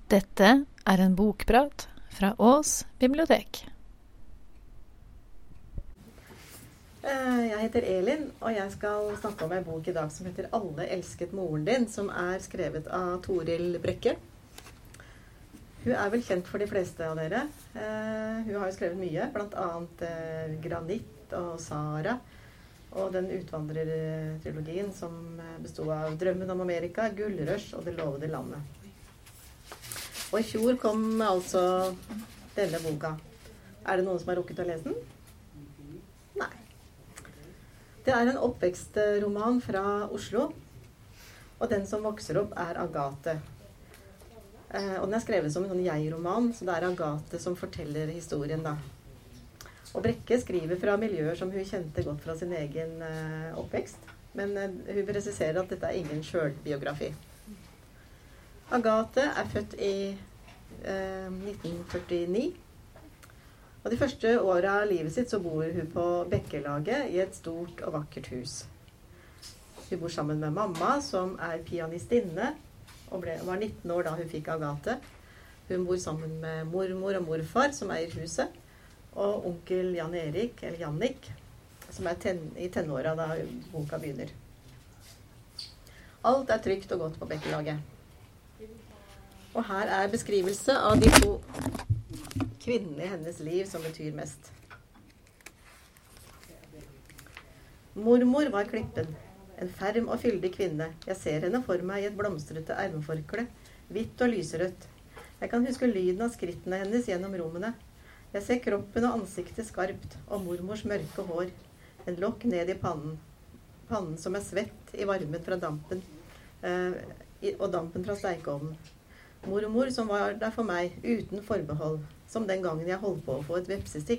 Dette er en bokprat fra Ås bibliotek. Jeg heter Elin, og jeg skal snakke om en bok i dag som heter Alle elsket moren din, som er skrevet av Toril Brekke. Hun er vel kjent for de fleste av dere. Hun har jo skrevet mye, blant annet Granitt og Sara, og den utvandrertrilogien som bestod av Drømmen om Amerika, Gullrush og Det lovede landet. Og i fjor kom altså denne boka. Er det noen som har rukket å lese den? Nei. Det er en oppvekstroman fra Oslo, og den som vokser opp er Agathe. Og den er skrevet som en jeg-roman, så det er Agathe som forteller historien da. Og Brekke skriver fra miljøer som hun kjente godt fra sin egen oppvekst, men hun presiserer at dette er ingen selvbiografi. Agathe er født i 1949, og de første årene av livet sitt så bor hun på Bekkelaget i et stort og vakkert hus. Hun bor sammen med mamma, som er pianistinne, og var 19 år da hun fikk Agathe. Hun bor sammen med mormor og morfar, som eier huset, og onkel Jan Erik, eller Jannik, som er i tenåra da boka begynner. Alt er trygt og godt på Bekkelaget. Og her er beskrivelse av de to kvinnene i hennes liv som betyr mest. Mormor var Klippen, en ferm og fyldig kvinne. Jeg ser henne for meg i et blomstrete ermeforkle, hvitt og lyserødt. Jeg kan huske lyden av skrittene hennes gjennom rommene. Jeg ser kroppen og ansiktet skarpt, og mormors mørke hår. En lokk ned i pannen. Pannen som er svett i varmen fra dampen, og dampen fra steikeovnen. Mormor som var der for meg, uten forbehold, som den gangen jeg holdt på å få et vepsestikk.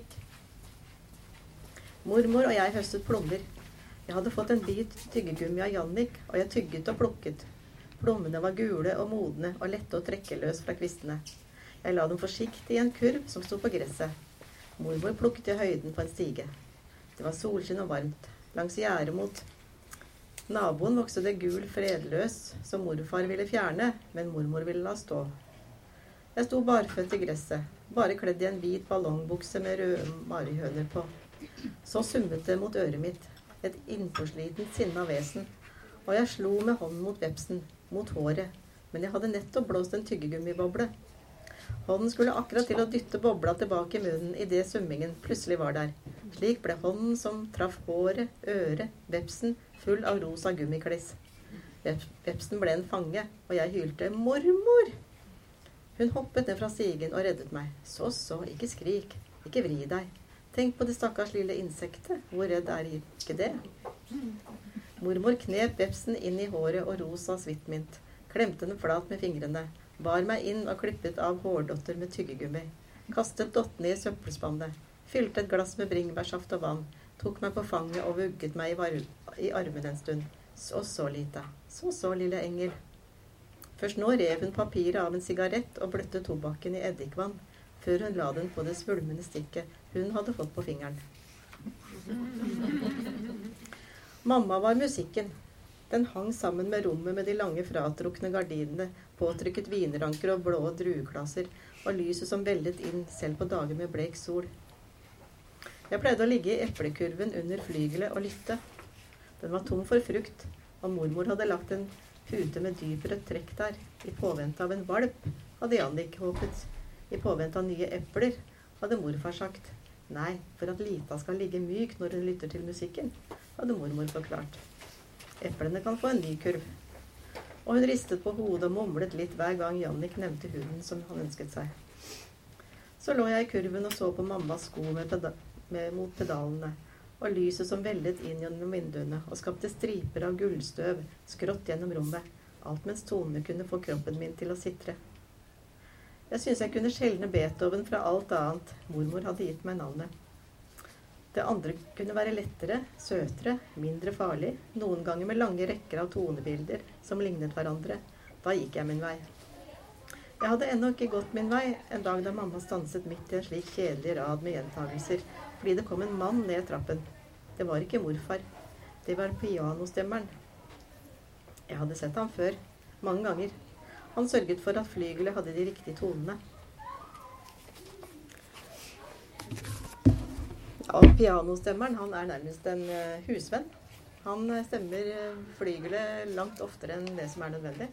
Mormor og jeg høstet plommer. Jeg hadde fått en bit tyggegummi av Jannik, og jeg tygget og plukket. Plommene var gule og modne og lette å trekke løs fra kvistene. Jeg la dem forsiktig i en kurv som sto på gresset. Mormor plukket i høyden på en stige. Det var solskinn og varmt. Langs gjerdet mot naboen vokste det gul fredløs, som morfar ville fjerne, men mormor ville la stå. Jeg sto barføtt i gresset, bare kledd i en hvit ballongbukse med røde marihøner på. Så summet det mot øret mitt, et innpåsliten sinna vesen, og jeg slo med hånden mot vepsen, mot håret, men jeg hadde nettopp blåst en tyggegummiboble. Hånden skulle akkurat til å dytte bobla tilbake i munnen i det summingen plutselig var der. Slik ble hånden som traff håret, øret, vepsen, full av rosa gummikliss. Vepsen ble en fange, og jeg hylte «Mormor!» Hun hoppet ned fra stigen og reddet meg. Så, ikke skrik, ikke vri deg. Tenk på det stakkars lille insektet, hvor redd er ikke det? Mormor knep vepsen inn i håret og rosa svittmint, klemte den flat med fingrene, bar meg inn og klippet av hårdotter med tyggegummi, kastet dottene i søppelspannet, fylte et glass med bringebærsaft og vann, tok meg på fanget og vugget meg i armen en stund. Så lite. Så lille engel. Først nå rev hun papiret av en sigarett og bløtte tobakken i eddikvann, før hun la den på det svulmende stikket hun hadde fått på fingeren. Mamma var musikken. Den hang sammen med rommet med de lange fratrukne gardinene, påtrykket vinranker og blå drueklasser, og lyset som veldet inn selv på dager med blek sol. Jeg pleide å ligge i eplekurven under flygelet og lytte. Den var tom for frukt, og mormor hadde lagt en pute med dyprødt trekk der, i påvente av en valp, hadde Jannik håpet. I påvente av nye epler, hadde morfar sagt. Nei, for at Lita skal ligge myk når hun lytter til musikken, hadde mormor forklart. Eplene kan få en ny kurv. Og hun ristet på hodet og mumlet litt hver gang Jannik nevnte hunden som han ønsket seg. Så lå jeg i kurven og så på mammas sko mot pedalene, og lyset som veldet inn gjennom vinduene og skapte striper av gullstøv skrått gjennom rommet, alt mens tonene kunne få kroppen min til å sitre. Jeg synes jeg kunne skjelne Beethoven fra alt annet. Mormor hadde gitt meg navnet. Det andre kunne være lettere, søtere, mindre farlig, noen ganger med lange rekker av tonebilder som lignet hverandre. Da gikk jeg min vei. Jeg hadde ennå ikke gått min vei en dag da mamma stanset midt i en slik kjedelig rad med gjentagelser, fordi det kom en mann ned trappen. Det var ikke morfar. Det var pianostemmeren. Jeg hadde sett ham før, mange ganger. Han sørget for at flygelet hadde de riktige tonene. Ja, pianostemmeren, han nærmest en husvenn. Han stemmer flygelet langt oftere enn det som nødvendig.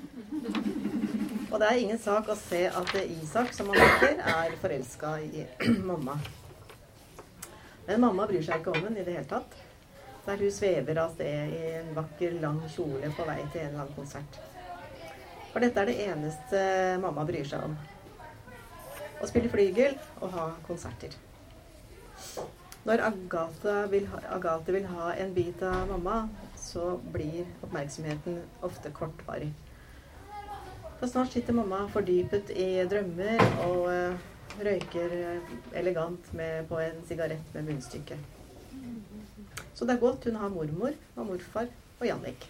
Og det ingen sak å se at Isak, som han heter, forelsket i mamma. Men mamma bryr seg ikke om henne i det hele tatt. Der hun svever av sted i en vakker, lang kjole på vei til en eller annen konsert. For dette det eneste mamma bryr seg om. Å spille flygel og ha konserter. Når Agathe vil ha en bit av mamma, så blir oppmerksomheten ofte kortvarig. For snart sitter mamma fordypet i drømmer og røyker elegant på en sigarett med munnstykke. Så det godt hun har mormor og morfar og Jannik.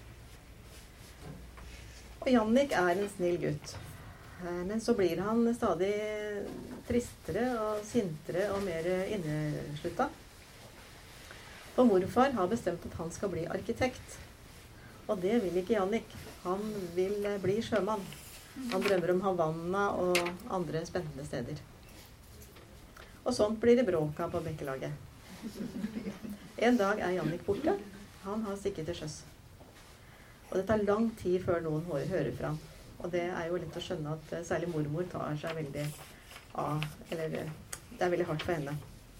Og Jannik en snill gutt. Men så blir han stadig tristere og sintere og mer inneslutta. For morfar har bestemt at han skal bli arkitekt. Og det vil ikke Jannik. Han vil bli sjømann. Han drømmer om Havanna og andre spennende steder. Og sånt blir det bråk av på bekkelaget. En dag Jannik borte. Han har stikket til sjøs. Og det tar lang tid før noen hører fra ham. Og det jo lett å skjønne at særlig mormor tar seg veldig av, eller det veldig hardt for henne.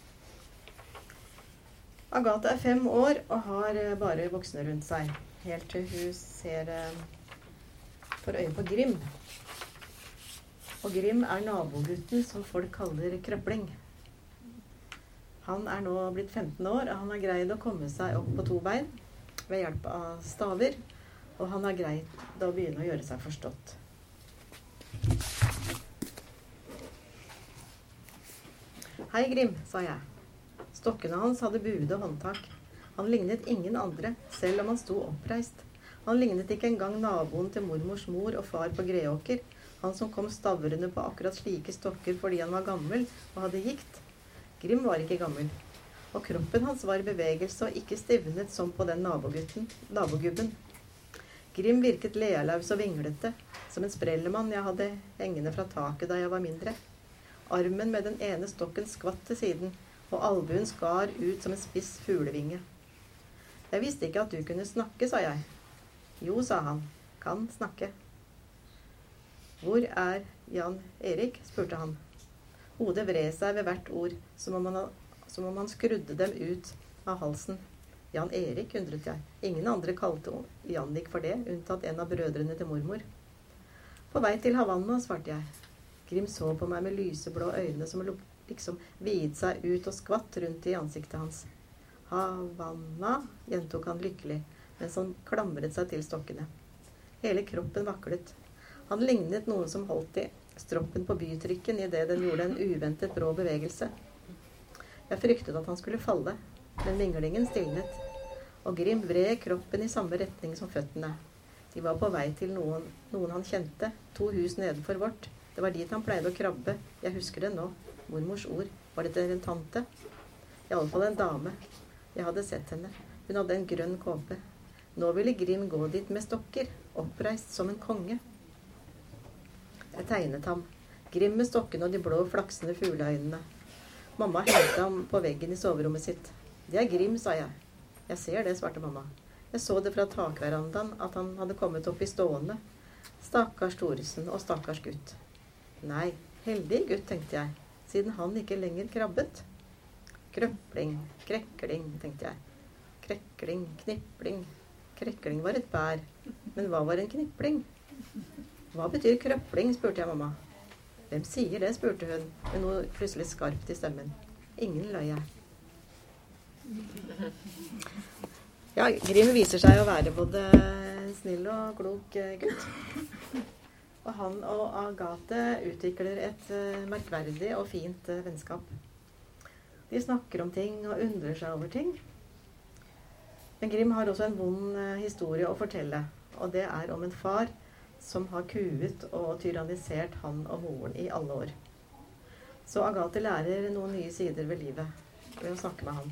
Agathe 5 år og har bare voksne rundt seg, helt til hun får øye på Grim. Og Grim nabogutten som folk kaller krøpling. Han nå blitt 15 år, og han har greid å komme seg opp på 2 bein ved hjelp av staver, og han har greid å begynne å gjøre seg forstått. Hei Grim, sa jeg. Stokkene hans hadde buede håndtak. Han lignet ingen andre, selv om han sto oppreist. Han lignet ikke engang naboen til mormors mor og far på Greåker, han som kom stavrende på akkurat slike stokker fordi han var gammel og hadde gikt. Grim var ikke gammel, og kroppen hans var i bevegelse og ikke stivnet som på den nabogubben. Grim virket lealaus og vinglete, som en sprellemann jeg hadde hengende fra taket da jeg var mindre. Armen med den ene stokken skvatt til siden, og albuen skar ut som en spiss fuglevinge. Jeg visste ikke at du kunne snakke, sa jeg. Jo, sa han, kan snakke. Hvor Jan Erik, spurte han. Hodet vred seg ved hvert ord, som om han skrudde dem ut av halsen. Jan Erik, undret jeg. Ingen andre kalte Jannik for det, unntatt en av brødrene til mormor. På vei til Havanna, svarte jeg. Grim så på meg med lyseblå øyne som liksom viet seg ut og skvatt rundt i ansiktet hans. Havanna, gjentok han lykkelig, mens han klamret seg til stokkene. Hele kroppen vaklet. Han lignet noen som holdt i stroppen på bytrykken i det den gjorde en uventet brå bevegelse. Jeg fryktet at han skulle falle, men vinglingen stilnet, og Grim vred kroppen i samme retning som føttene. De var på vei til noen han kjente, 2 hus nedenfor vårt. Det var dit han pleide å krabbe. Jeg husker det nå. Mormors ord. Var det en tante? I alle fall en dame. Jeg hadde sett henne. Hun hadde en grønn kåpe. Nå ville Grim gå dit med stokker, oppreist som en konge. Jeg tegnet ham. Grim med stokken og de blå flaksende fugleøynene. Mamma hentet ham på veggen i soverommet sitt. Det Grim, sa jeg. Jeg ser det, svarte mamma. Jeg så det fra takverandaen at han hadde kommet opp i stående. Stakkars Thoresen og stakkars gutt. Nei, heldig gutt, tenkte jeg, siden han ikke lenger krabbet. Krøpling, krekling, tenkte jeg. Krekling, knipling. Krekling var et bær, men hva var en knipling? Hva betyr krøpling, spurte jeg mamma. Hvem sier det, spurte hun, med noe plutselig skarpt i stemmen. Ingen, løy jeg. Ja, Grim viser seg å være både snill og klok gutt. Og han og Agathe utvikler et merkverdig og fint vennskap. De snakker om ting og undrer seg over ting. Men Grim har også en vond historie å fortelle, og det om en far som har kuet og tyrannisert han og moren i alle år. Så Agathe lærer noen nye sider ved livet ved å snakke med han.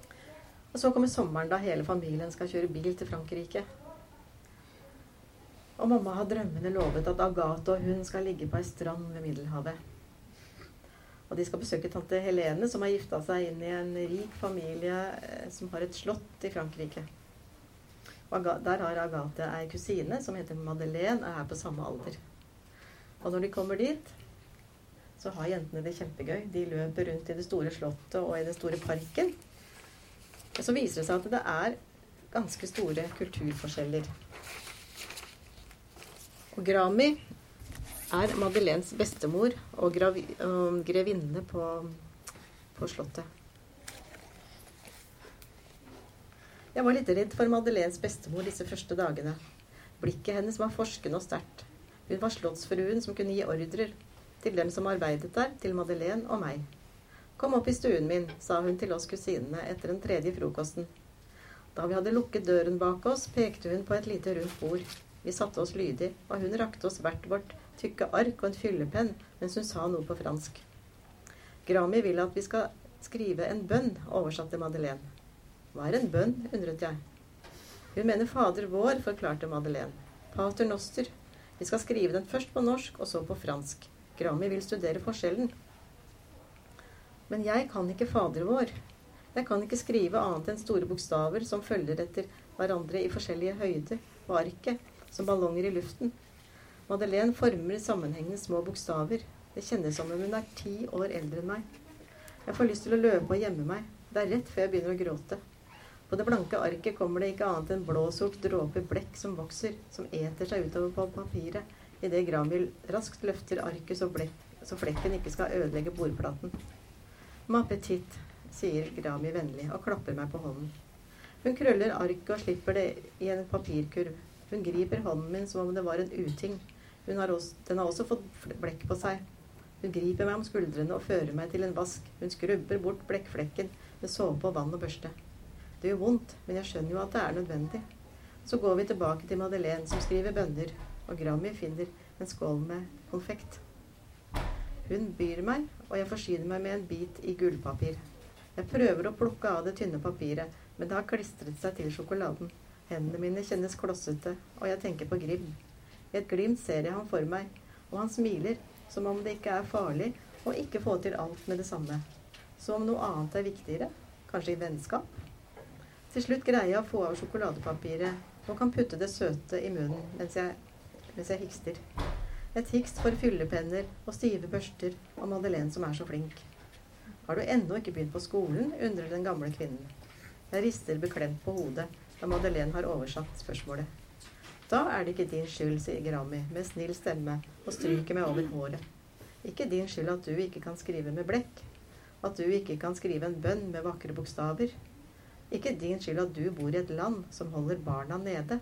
Og så kommer sommeren da hele familien skal kjøre bil til Frankrike. Og mamma har drømmende lovet at Agathe og hun skal ligge på en strand ved Middelhavet. Og de skal besøke tante Helene, som har gifta seg inn i en rik familie som har et slott i Frankrike. Og der har Agathe ei kusine som heter Madeleine, og er på samme alder. Og når de kommer dit, så har jentene det kjempegøy. De løper rundt i det store slottet og i den store parken. Og så viser det seg at det er ganske store kulturforskjeller. Og Grami er Madeleines bestemor og grevinne på slottet. Jeg var litt redd for Madeleines bestemor disse første dagene. Blikket hennes var forskende og sterkt. Hun var slottsfruen som kunne gi ordrer til dem som arbeidet der, til Madeleine og meg. «Kom opp i stuen min», sa hun til oss kusinene etter den tredje frokosten. Da vi hadde lukket døren bak oss, pekte hun på et lite rundt bord. Vi satte oss lydig, og hun rakte oss hvert vårt tykke ark og en fyllepenn, mens hun sa noe på fransk. «Grami vil at vi skal skrive en bønn», oversatte Madeleine. «Hva er en bønn?» undret jeg. «Hun mener Fader vår», forklarte Madeleine. «Pater Noster. Vi skal skrive den først på norsk og så på fransk. Grami vil studere forskjellen.» «Men jeg kan ikke Fader vår. Jeg kan ikke skrive annet enn store bokstaver som følger etter hverandre i forskjellige høyder på arket, som ballonger i luften. Madeleine former sammenhengende små bokstaver. Det kjennes som om hun er 10 år eldre enn meg. Jeg får lyst til å løpe og gjemme meg. Det er rett før jeg begynner å gråte. På det blanke arket kommer det ikke annet enn blåsort dråpe blekk som vokser, som eter seg utover på papiret, i det Grami raskt løfter arket så flekken ikke skal ødelegge bordplaten. «Ma petite», sier Grami vennlig og klapper meg på hånden. Hun krøller arket og slipper det i en papirkurv. Hun griper hånden min som om det var en uting. Den har også fått blekk på seg. Hun griper meg om skuldrene og fører meg til en vask. Hun skrubber bort blekkflekken med såpe og vann og børste. Det gjør vondt, men jeg skjønner jo at det er nødvendig. Så går vi tilbake til Madeleine, som skriver bønner, og Grami finner en skål med konfekt. Hun byr meg, og jeg forsyner meg med en bit i gullpapir. Jeg prøver å plukke av det tynne papiret, men det har klistret seg til sjokoladen. Hendene mine kjennes klossete, og jeg tenker på Grim. I et glimt ser jeg ham for meg, og han smiler, som om det ikke er farlig å ikke få til alt med det samme. Som om noe annet er viktigere, kanskje i vennskap. Til slutt greier jeg å få av sjokoladepapiret, og kan putte det søte i munnen mens jeg hikster. Et hikst for fyllepenner og stive børster, og Madeleine som er så flink. «Har du ennå ikke begynt på skolen?» undrer den gamle kvinnen. Jeg rister beklemt på hodet, da Madeleine har oversatt spørsmålet. «Da er det ikke din skyld», sier Grami med snill stemme og stryker meg over håret. «Ikke din skyld at du ikke kan skrive med blekk, at du ikke kan skrive en bønn med vakre bokstaver. Ikke din skyld at du bor i et land som holder barna nede.»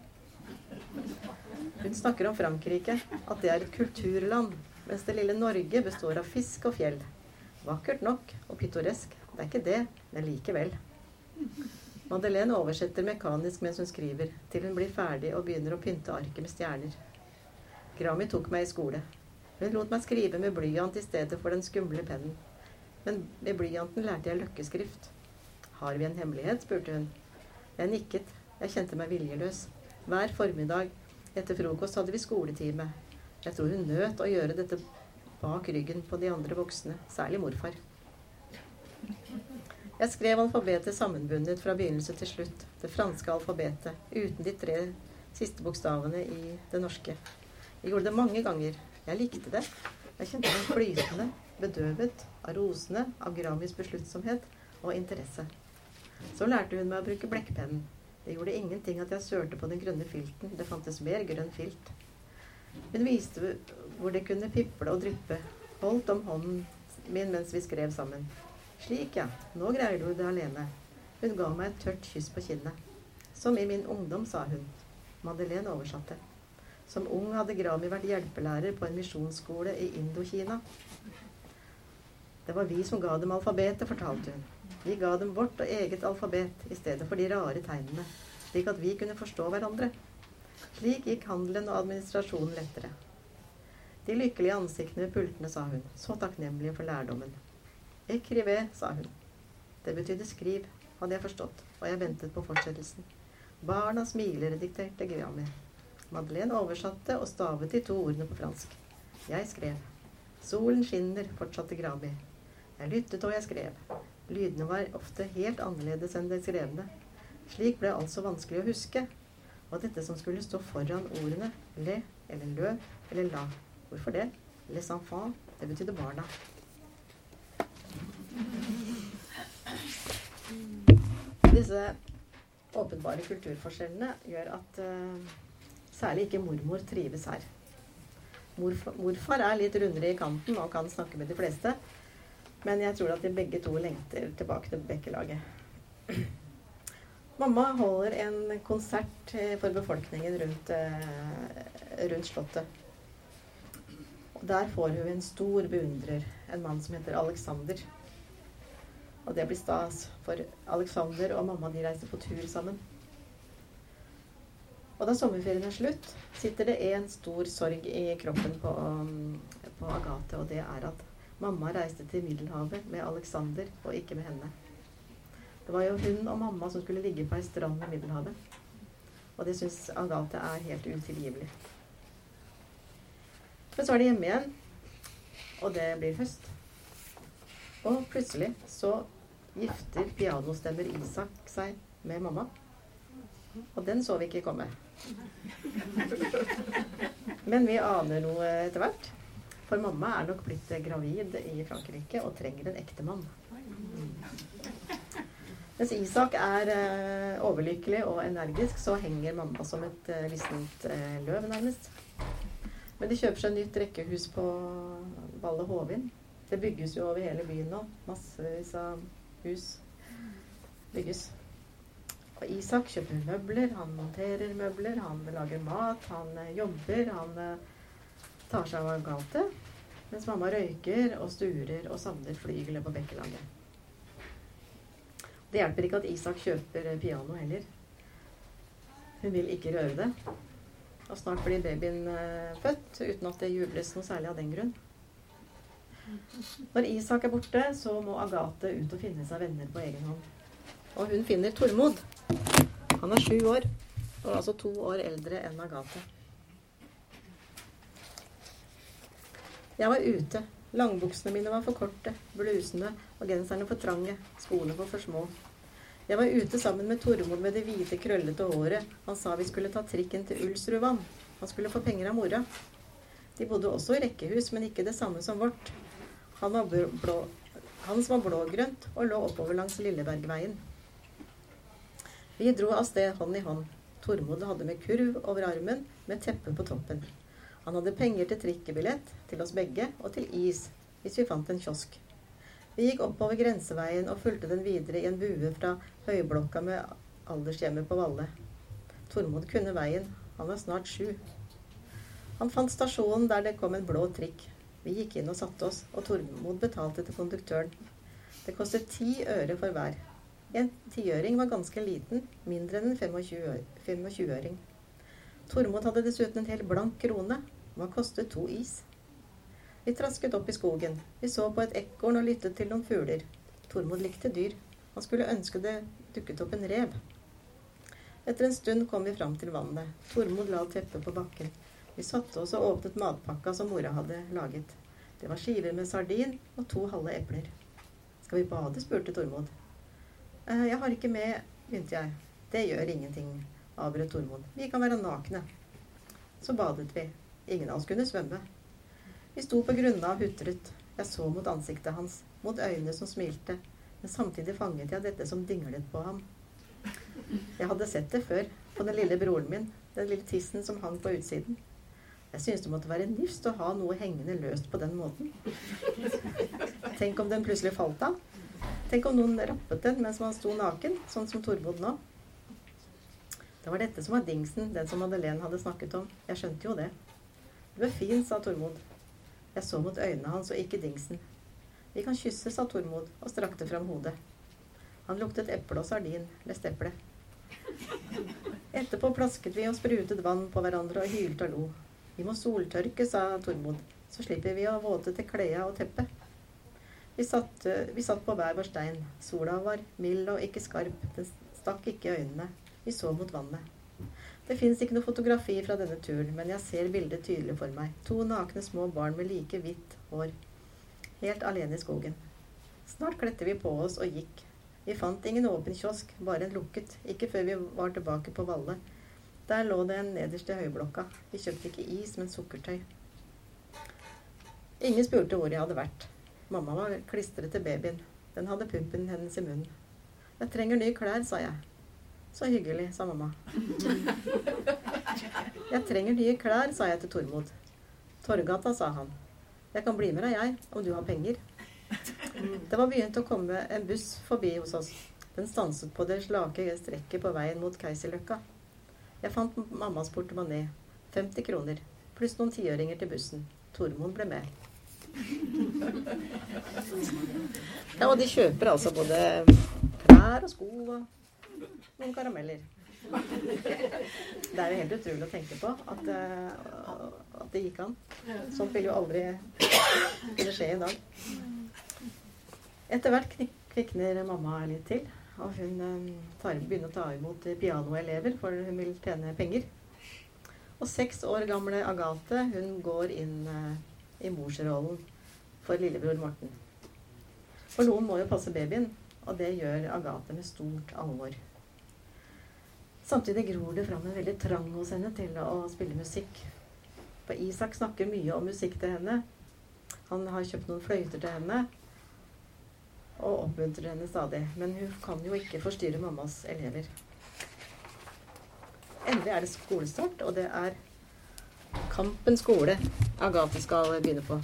Hun snakker om Frankrike, at det er et kulturland, mens det lille Norge består av fisk og fjell. Vakkert nok og pittoresk, det er ikke det, men likevel. Madeleine oversetter mekanisk mens hun skriver, til hun blir ferdig og begynner å pynte arket med stjerner. Grami tok meg i skole. Hun lot meg skrive med blyant i stedet for den skumle pennen. Men med blyanten lærte jeg løkkeskrift. «Har vi en hemmelighet?» spurte hun. Jeg nikket. Jeg kjente meg viljeløs. Hver formiddag etter frokost hadde vi skoletime. Jeg tror hun nøt å gjøre dette bak ryggen på de andre voksne, særlig morfar. Jeg skrev alfabetet sammenbundet fra begynnelse til slutt, det franske alfabetet, uten de 3 siste bokstavene i det norske. Jeg gjorde det mange ganger. Jeg likte det. Jeg kjente meg flytende, bedøvet av rosene, av Gramis besluttsomhet og interesse. Så lærte hun meg å bruke blekkpennen. Det gjorde ingenting at jeg sørte på den grønne filten. Det fantes mer grønn filt. Hun viste hvor det kunne piple og dryppe. Holdt om hånden min mens vi skrev sammen. «Slik, ja. Nå greier du det alene.» Hun ga meg et tørt kyss på kinnet. «Som i min ungdom», sa hun. Madeleine oversatte. Som ung hadde Grami vært hjelpelærer på en misjonsskole i Indokina. Det var vi som ga dem alfabetet, fortalte hun. Vi ga dem vårt og eget alfabet i stedet for de rare tegnene, slik at vi kunne forstå hverandre. Slik gikk handelen og administrasjonen lettere. De lykkelige ansiktene ved pultene, sa hun, så takknemlige for lærdommen. «Écrivez», sa hun. Det betydde skriv, hadde jeg forstått, og jeg ventet på fortsettelsen. «Barna smiler», dikterte Grami. Madeleine oversatte og stavet de 2 ordene på fransk. Jeg skrev. Solen skinner, fortsatte Graby. Jeg lyttet og jeg skrev. Lydene var ofte helt annerledes enn det skrevne. Slik ble altså vanskelig å huske. Og dette som skulle stå foran ordene, le, eller lø, eller la. Hvorfor det? Les enfants, det betydde barna. Disse åpenbare kulturforskjellene gjør at særlig ikke mormor trives her. Morfar er litt rundere i kanten og kan snakke med de fleste, men jeg tror at de begge to lengter tilbake til Bekkelaget. Mamma holder en konsert for befolkningen rundt slottet. Og der får hun en stor beundrer, en mann som heter Alexander. Og det blir stas, for Alexander og mamma de reiser på tur sammen. Og da sommerferien er slutt, sitter det en stor sorg i kroppen på Agathe, og det er at mamma reiste til Middelhavet med Alexander og ikke med henne. Det var jo hun og mamma som skulle ligge på en strand i Middelhavet. Og det synes Agathe er helt utilgivelig. Men så er de hjemme igjen, og det blir høst. Og plutselig så gifter pianostemmer Isak seg med mamma. Og den så vi ikke komme. Men vi aner noe etter hvert. For mamma er nok blitt gravid i Frankrike og trenger en ektemann. Mens Isak er overlykkelig og energisk, så henger mamma som et lissent løv nærmest. Men de kjøper seg nytt rekkehus på Valle Hovin. Det bygges jo over hele byen nå. Massevis av hus bygges. Og Isak kjøper møbler, han monterer møbler, han lager mat, han jobber, han tar seg av Agathe, mens mamma røyker og sturer og savner flygelet på Bekkelaget. Det hjelper ikke at Isak kjøper piano heller. Hun vil ikke røre det. Og snart blir babyen født, uten at det jubles noe særlig av den grunn. Når Isak er borte, så må Agathe ut og finne seg venner på egen hånd. Og hun finner Tormod. Han er 7 år, og altså 2 år eldre enn Agathe. Jeg var ute. Langbuksene mine var for korte, blusene og genserne for trange, skoene var for små. Jeg var ute sammen med Tormod med det hvite, krøllete håret. Han sa vi skulle ta trikken til Ulsrudvann. Han skulle få penger av mora. De bodde også i rekkehus, men ikke det samme som vårt. Hans var blågrønt og lå oppover langs Lillebergveien. Vi dro av sted hånd i hånd. Tormod hadde med kurv over armen, med teppe på toppen. Han hadde penger til trikkebillett, til oss begge, og til is, hvis vi fant en kiosk. Vi gikk oppover grenseveien og fulgte den videre i en bue fra høyblokka med aldershjemmet på Valle. Tormod kunne veien. Han var snart 7. Han fant stasjonen der det kom en blå trikk. Vi gikk inn og satte oss, og Tormod betalte til konduktøren. Det kostet 10 øre for hver. En 10-øring var ganske liten, mindre enn en 25-øring. Tormod hadde dessuten en helt blank krone. Hva kostet 2 is? Vi trasket opp i skogen. Vi så på et ekorn og lyttet til noen fugler. Tormod likte dyr. Han skulle ønske det dukket opp en rev. Etter en stund kom vi fram til vannet. Tormod la teppet på bakken. Vi satte oss og åpnet matpakka som mora hadde laget. Det var skiver med sardin og 2 halve epler. Skal vi bade, spurte Tormod. Jeg har ikke med, begynte jeg. Det gjør ingenting, avbrøt Tormod. Vi kan være nakne. Så badet vi. Ingen av oss kunne svømme. Vi sto på grunna og hutret. Jeg så mot ansiktet hans, mot øynene som smilte, men samtidig fanget jeg dette som dinglet på ham. Jeg hadde sett det før, på den lille broren min, den lille tissen som hang på utsiden. Jeg syntes det måtte være nifst å ha noe hengende løst på den måten. Tenk om den plutselig falt av. Tenk om noen rappet den mens man sto naken, sånn som Tormod nå. Det var dette som var dingsen, den som Madeleine hadde snakket om. Jeg skjønte jo det. Du er fin, sa Tormod. Jeg så mot øynene hans og ikke dingsen. Vi kan kysse, sa Tormod og strakte fram hodet. Han luktet eple og sardin, lest eple. Etterpå plasket vi og sprutet vann på hverandre og hylte og lo. Vi må soltørke, sa Tormod, så slipper vi å våte til klea og teppet. Vi satt på hver vår stein. Sola var mild og ikke skarp. Den stakk ikke i øynene. Vi så mot vannet. Det finnes ikke noe fotografi fra denne turen, men jeg ser bildet tydelig for meg. 2 nakne små barn med like hvitt hår, helt alene i skogen. Snart kledde vi på oss og gikk. Vi fant ingen åpen kiosk, bare en lukket, ikke før vi var tilbake på Valle. Der lå det en nederst i høyblokka. Vi kjøpte ikke is, men sukkertøy. Ingen spurte hvor jeg hadde vært. Mamma var klistret til babyen. Den hadde pumpen hennes i munnen. Jeg trenger nye klær, sa jeg. Så hyggelig, sa mamma. Jeg trenger nye klær, sa jeg til Tormod. Torgata, sa han. Jeg kan bli med deg, jeg, om du har penger. Det var begynt å komme en buss forbi hos oss. Den stanset på det slake strekket på veien mot Keiserløkka. Jeg fant mammas portemonnaie. 50 kroner, pluss noen 10-øringer til bussen. Tormod ble med. Ja, og de kjøper altså både klær og sko og noen karameller. Det er jo helt utrolig å tenke på at det gikk an. Sånt vil jo aldri kunne skje i dag. Etter hvert kvikner mamma litt til, og hun begynner å ta imot pianoelever, for hun vil tjene penger. Og 6 år gamle Agathe, hun går inn i morsrollen for lillebror Morten. For noen må jo passe babyen, og det gjør Agathe med stort alvor. Samtidig gror det fram en veldig trang hos henne til å spille musikk. For Isak snakker mye om musikk til henne. Han har kjøpt noen fløyter til henne, og oppmuntrer henne stadig. Men hun kan jo ikke forstyrre mammas elever. Endelig er det skolestart, og det er Kampen skole Agathe skal begynne på.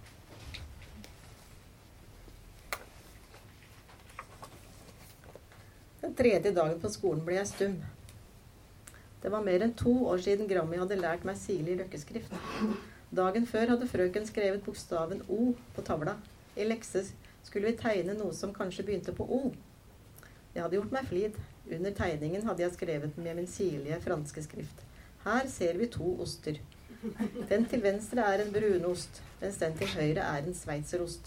Den 3. dagen på skolen ble jeg stum. Det var mer enn 2 år siden Grammy hadde lært meg sirlig løkkeskrift. Dagen før hadde frøken skrevet bokstaven O på tavla. I lekser skulle vi tegne noe som kanskje begynte på O. Jeg hadde gjort meg flid. Under tegningen hadde jeg skrevet med min sirlige franske skrift. Her ser vi 2 oster. Den til venstre er en brunost, mens den til høyre er en sveitserost.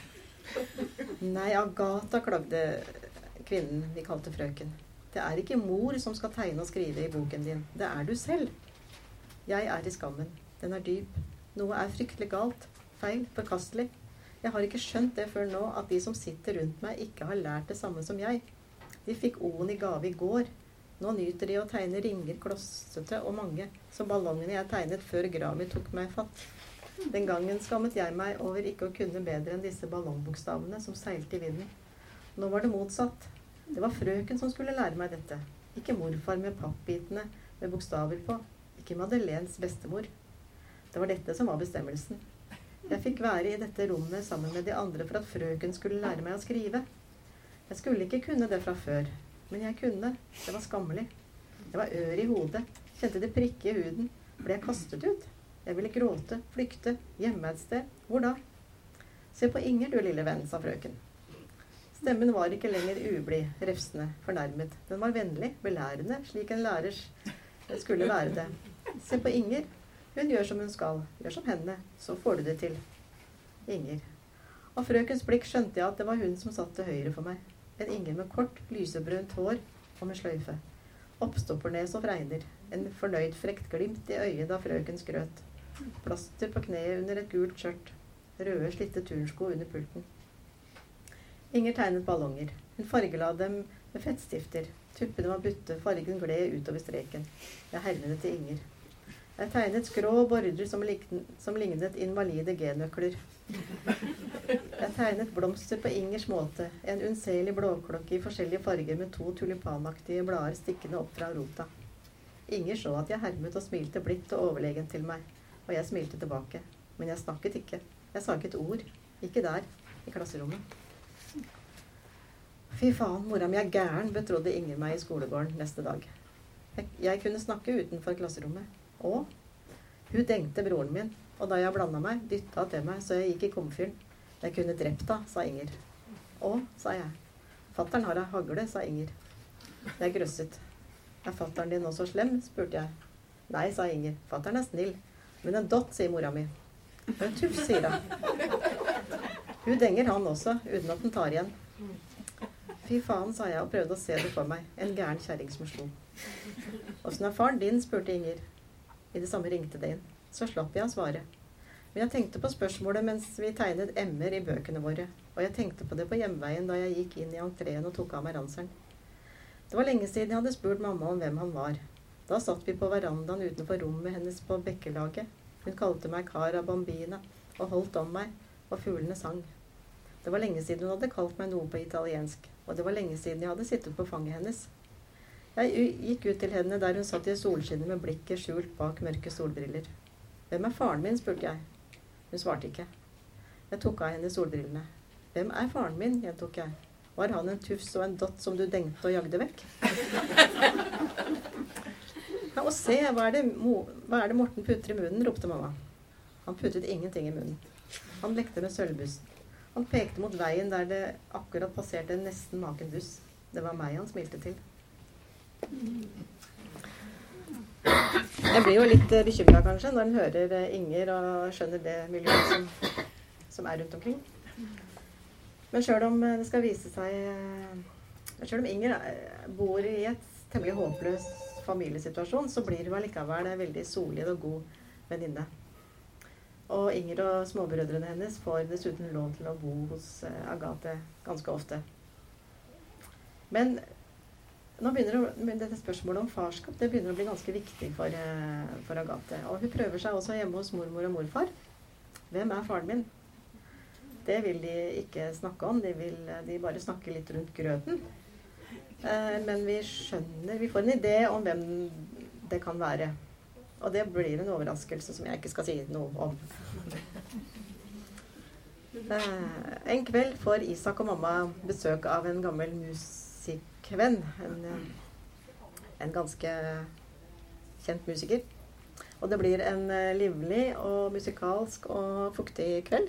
Nei, Agatha, klagde kvinnen vi kalte frøken. Det er ikke mor som skal tegne og skrive i boken din. Det er du selv. Jeg er i skammen. Den er dyp. Noe er fryktelig galt. Feil. Forkastelig. Jeg har ikke skjønt det før nå at de som sitter rundt meg ikke har lært det samme som jeg. De fikk O-en i gave i går. Nå nyter de å tegne ringer, klossete og mange, som ballongene jeg tegnet før Grammy tok meg fatt. Den gangen skammet jeg meg over ikke å kunne bedre enn disse ballongbokstavene som seilte i vinden. Nå var det motsatt. Det var frøken som skulle lære meg dette. Ikke morfar med pappbitene med bokstaver på. Ikke Madeleines bestemor. Det var dette som var bestemmelsen. Jeg fikk være i dette rommet sammen med de andre for at frøken skulle lære meg å skrive. Jeg skulle ikke kunne det fra før, men jeg kunne. Det var skammelig. Jeg var ør i hodet, kjente det prikke i huden. Ble jeg kastet ut? Jeg ville gråte, flykte, hjemme et sted. Hvor da? Se på Inger, du lille venn, sa frøken. Stemmen var ikke lenger ublid, refsende, fornærmet. Den var vennlig, belærende, slik en lærer skulle være det. Se på Inger. Hun gjør som hun skal. Gjør som henne. Så får du det til. Inger. Av frøkens blikk skjønte jeg at det var hun som satt til høyre for meg. En Inger med kort, lysebrunt hår og med sløyfe. Oppstoppernes og fregner. En fornøyd frekt glimt i øyet da frøken skrøt. Plaster på kneet under et gult skjørt. Røde, slitte turnsko under pulten. Inger tegnet ballonger. Hun fargela dem med fettstifter. Tuppene var butte, fargen gled utover streken. Jeg hermet til Inger. Jeg tegnet skrå border som lignet invalide G-nøkler. Jeg tegnet blomster på Ingers måte. En unnselig blåklokke i forskjellige farger med 2 tulipanaktige blader stikkende opp fra rota. Inger så at jeg hermet og smilte blidt og overlegen til meg. Og jeg smilte tilbake. Men jeg snakket ikke. Jeg sa ikke et ord. Ikke der, i klasserommet. Fy faen, mora mi er gæren, betrodde Inger meg i skolegården neste dag. Jeg kunne snakke utenfor klasserommet. Og hun dengte broren min, og da jeg blandet meg, dyttet til meg, så jeg gikk i komfyren. Jeg kunne drept da, sa Inger. Og, sa jeg. Fatteren har ei hagle, sa Inger. Jeg grøsset. Er fatteren din også slem, spurte jeg. Nei, sa Inger. Fatteren er snill. Men en dott, sier mora mi. En tuff, sier hun. Hun denger han også, uten at den tar igjen. Fy faen, sa jeg og prøvde å se det for meg. En gæren kjerring som slo. Åssen er faren din, spurte Inger. I det samme ringte det inn. Så slapp jeg å svare. Men jeg tenkte på spørsmålet mens vi tegnet emmer i bøkene våre. Og jeg tenkte på det på hjemveien da jeg gikk inn i entreen og tok av meg ranselen. Det var lenge siden jeg hadde spurt mamma om hvem han var. Da satt vi på verandaen utenfor rommet hennes på Bekkelaget. Hun kalte meg Cara Bambina og holdt om meg, og fuglene sang. Det var lenge siden hun hadde kalt meg noe på italiensk, og det var lenge siden jeg hadde sittet på fanget hennes. Jeg gikk ut til henne der hun satt i solskinnet med blikket skjult bak mørke solbriller. Hvem er faren min, spurte jeg. Hun svarte ikke. Jeg tok av henne solbrillene. Hvem er faren min, gjentok jeg. Var han en tufs og en dott som du dengte og jagde vekk? Ja, og se, hva er det Morten putter i munnen, ropte mamma. Han puttet ingenting i munnen. Han lekte med sølvbussen. Han pekte mot veien der det akkurat passerte en nesten maken buss. Det var meg han smilte til. Jeg blir jo litt bekymret kanskje når en hører Inger og skjønner det miljøet som er rundt omkring. Men selv om det skal vise seg, selv om Inger bor i et temmelig håpløs familiesituasjon, så blir hun allikevel en veldig solid og god venninne. Og Inger og småbrødrene hennes får dessuten lov til å bo hos Agathe ganske ofte. Men nå begynner dette spørsmålet om farskap, det begynner å bli ganske viktig for Agathe. Og hun prøver seg også hjemme hos mormor og morfar. Hvem er faren min? Det vil de ikke snakke om, de bare snakke litt rundt grøten. Men vi får en idé om hvem det kan være. Og det blir en overraskelse som jeg ikke skal si noe om. En kveld får Isak og mamma besøk av en gammel musikkvenn, en ganske kjent musiker. Og det blir en livlig og musikalsk og fuktig kveld.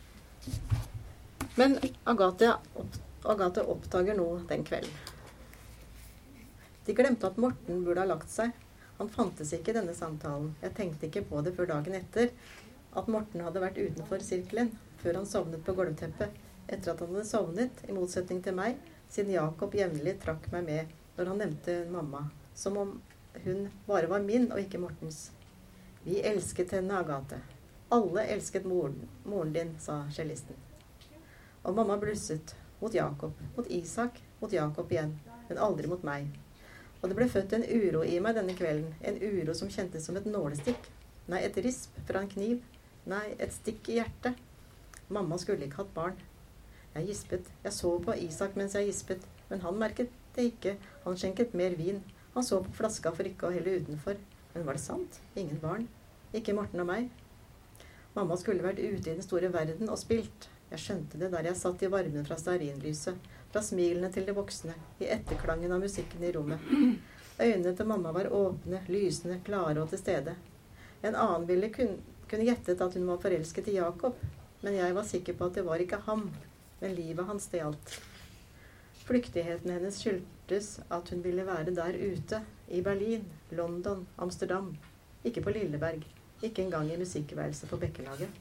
Men Agathe oppdager noe den kvelden. De glemte at Morten burde ha lagt seg. Han fantes ikke i denne samtalen. Jeg tenkte ikke på det før dagen etter at Morten hadde vært utenfor sirkelen, før han sovnet på gulvteppet, etter at han hadde sovnet, i motsetning til meg, siden Jakob jevnlig trakk meg med når han nevnte mamma, som om hun bare var min og ikke Mortens. Vi elsket henne, Agathe. Alle elsket moren din, sa cellisten. Og mamma blusset mot Jakob, mot Isak, mot Jakob igjen, men aldri mot meg. Og det ble født en uro i meg denne kvelden, en uro som kjentes som et nålestikk. Nei, et risp fra en kniv. Nei, et stikk i hjertet. Mamma skulle ikke hatt barn. Jeg gispet. Jeg så på Isak mens jeg gispet, men han merket det ikke. Han skjenket mer vin. Han så på flaska for ikke å helle utenfor. Men var det sant? Ingen barn. Ikke Morten og meg. Mamma skulle vært ute i den store verden og spilt. Jeg skjønte det der jeg satt i varmen fra stearinlyset, fra smilene til de voksne, i etterklangen av musikken i rommet. Øynene til mamma var åpne, lysende, klare og til stede. En annen ville kunne gjettet at hun var forelsket i Jakob, men jeg var sikker på at det var ikke ham, men livet hans det gjaldt. Flyktigheten hennes skyldtes at hun ville være der ute, i Berlin, London, Amsterdam, ikke på Lilleberg, ikke engang i musikkværelset på Bekkelaget.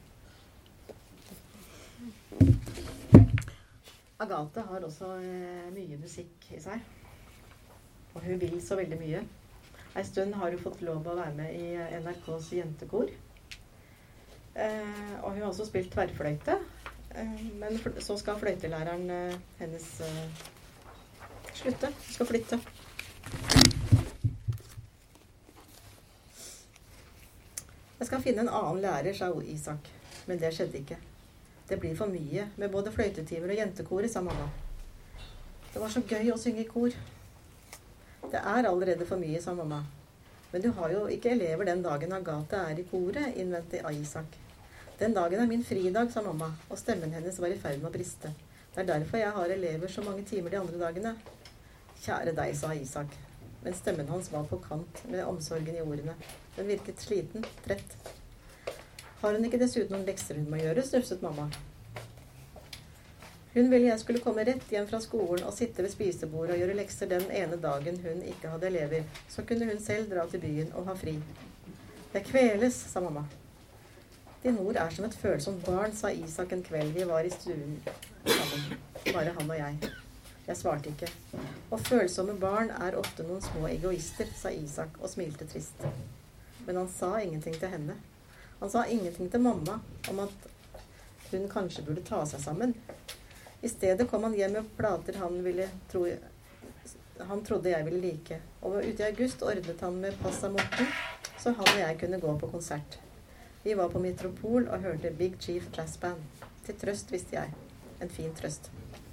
Agathe har også mye musikk i seg, og hun vil så veldig mye. En stund har hun fått lov å være med i NRKs jentekor, og hun har også spilt tverrfløyte, men så skal fløytelæreren hennes slutte, hun skal flytte. Jeg skal finne en annen lærer, sa Isak, men det skjedde ikke. Det blir for mye, med både fløytetimer og jentekoret, sa mamma. Det var så gøy å synge i kor. Det er allerede for mye, sa mamma. Men du har jo ikke elever den dagen Agathe er i koret, innvendte Isak. Den dagen er min fridag, sa mamma, og stemmen hennes var i ferd med å briste. Det er derfor jeg har elever så mange timer de andre dagene. Kjære deg, sa Isak, men stemmen hans var på kant med omsorgen i ordene. Den virket sliten, trett. Har hun ikke dessuten noen lekser hun må gjøre, snufset mamma. Hun ville jeg skulle komme rett hjem fra skolen og sitte ved spisebordet og gjøre lekser den ene dagen hun ikke hadde elever. Så kunne hun selv dra til byen og ha fri. Jeg kveles, sa mamma. Din mor er som et følsomt barn, sa Isak en kveld vi var i stuen sammen, bare han og jeg. Jeg svarte ikke. Og følsomme barn er ofte noen små egoister, sa Isak og smilte trist. Men han sa ingenting til henne. Han sa ingenting til mamma om at hun kanskje burde ta seg sammen. I stedet kom han hjem med plater han trodde jeg ville like. Og ute i august ordnet han med pass av Morten, så han og jeg kunne gå på konsert. Vi var på Metropol og hørte Big Chief Jazz Band. Til trøst, visste jeg. En fin trøst.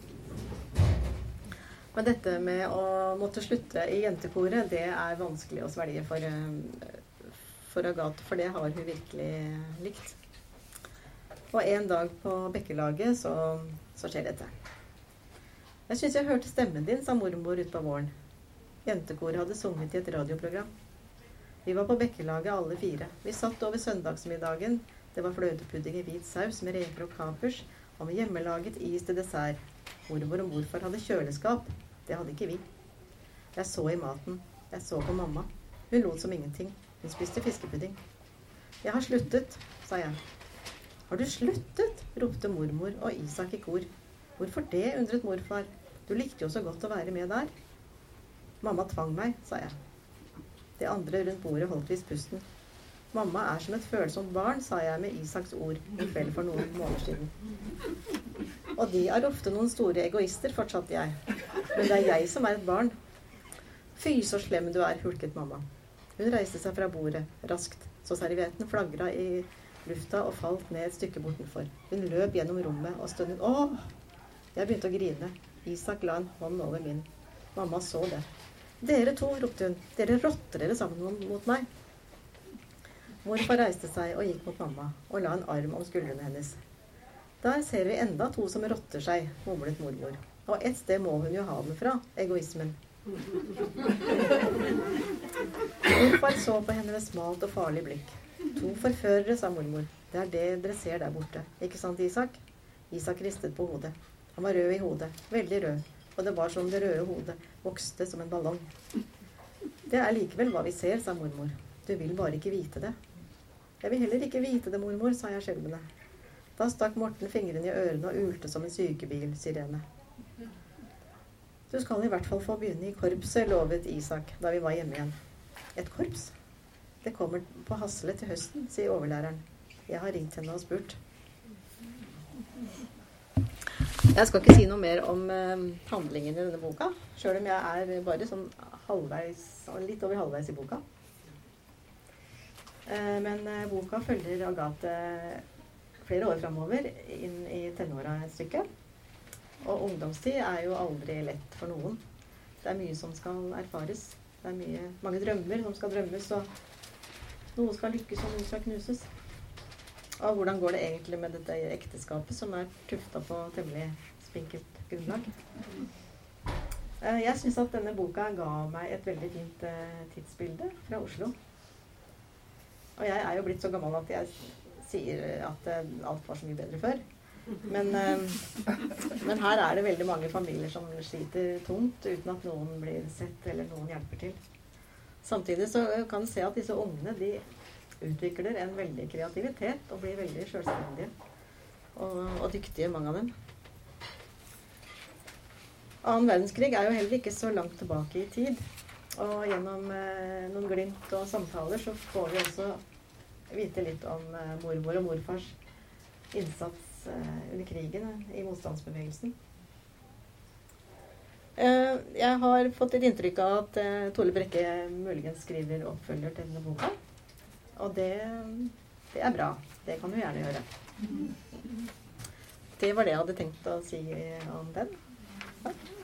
Men dette med å måtte slutte i jentekoret, det er vanskelig å svelge for Agathe, for det har hun virkelig likt. Og en dag på Bekkelaget så skjer dette. Jeg synes jeg hørte stemmen din, sa mormor ut på våren. Jentekoret hadde sunget i et radioprogram. Vi var på Bekkelaget alle 4. Vi satt over søndagsmiddagen. Det var fløtepudding i hvit saus med reker og kapers, og med hjemmelaget is til dessert. Mormor og morfar hadde kjøleskap. Det hadde ikke vi. Jeg så i maten. Jeg så på mamma. Hun lot som ingenting. Hun spiste fiskepudding. Jeg har sluttet, sa jeg. Har du sluttet? Ropte mormor og Isak i kor. Hvorfor det? Undret morfar. Du likte jo så godt å være med der. Mamma tvang meg, sa jeg. De andre rundt bordet holdt visst pusten. Mamma er som et følsomt barn, sa jeg med Isaks ord en kveld for noen måneder siden. Og de er ofte noen store egoister, fortsatte jeg. Men det er jeg som er et barn. Fy, så slem du er, hulket mamma. Hun reiste seg fra bordet, raskt, så servietten flagret i lufta og falt ned et stykke bortenfor. Hun løp gjennom rommet og stønnet. Åh! Jeg begynte å grine. Isak la en hånd over min. Mamma så det. Dere to, ropte hun. Dere rotter dere sammen mot meg. Morfar reiste seg og gikk mot mamma og la en arm om skuldrene hennes. Der ser vi enda to som rotter seg, mumlet mormor. Og et sted må hun jo ha den fra, egoismen. Morfar så på henne med smalt og farlig blikk. To forførere, sa mormor. Det er det dere ser der borte. Ikke sant, Isak? Isak ristet på hodet. Han var rød i hodet, veldig rød. Og det var som det røde hodet vokste som en ballong. Det er likevel hva vi ser, sa mormor. Du vil bare ikke vite det. Jeg vil heller ikke vite det, mormor, sa jeg skjelvende. Da stakk Morten fingrene i ørene og ulte som en sykebilsirene. Du skal i hvert fall få begynne i korpset, lovet Isak da vi var hjemme igjen. Et korps? Det kommer på Hasle til høsten, sier overlæreren. Jeg har ringt henne og spurt. Jeg skal ikke si noe mer om handlingen i denne boka, selv om jeg er bare sånn litt over halvveis i boka. Men boka følger Agathe flere år fremover inn i tenåra et stykke. Og ungdomstid er jo aldri lett for noen. Det er mye som skal erfares. Det er mange drømmer som skal drømmes, og noe skal lykkes og noe skal knuses. Og hvordan går det egentlig med dette ekteskapet som er tuftet på temmelig spinkelt grunnlag? Jeg synes at denne boka ga meg et veldig fint tidsbilde fra Oslo. Og jeg er jo blitt så gammel at jeg sier at alt var så mye bedre før. Men her er det veldig mange familier som sliter tungt uten at noen blir sett eller noen hjelper til. Samtidig så kan du se at disse ungene, de utvikler en veldig kreativitet og blir veldig selvstendige og dyktige, mange av dem. Annen verdenskrig er jo heller ikke så langt tilbake i tid, og gjennom noen glimt og samtaler så får vi også vite litt om mormor og morfars innsats under krigen i motstandsbevegelsen. Jeg har fått et inntrykk av at Tole Brekke muligens skriver oppfølger til denne boka. Og det er bra. Det kan du gjerne gjøre. Det var det jeg hadde tenkt å si om den. Takk.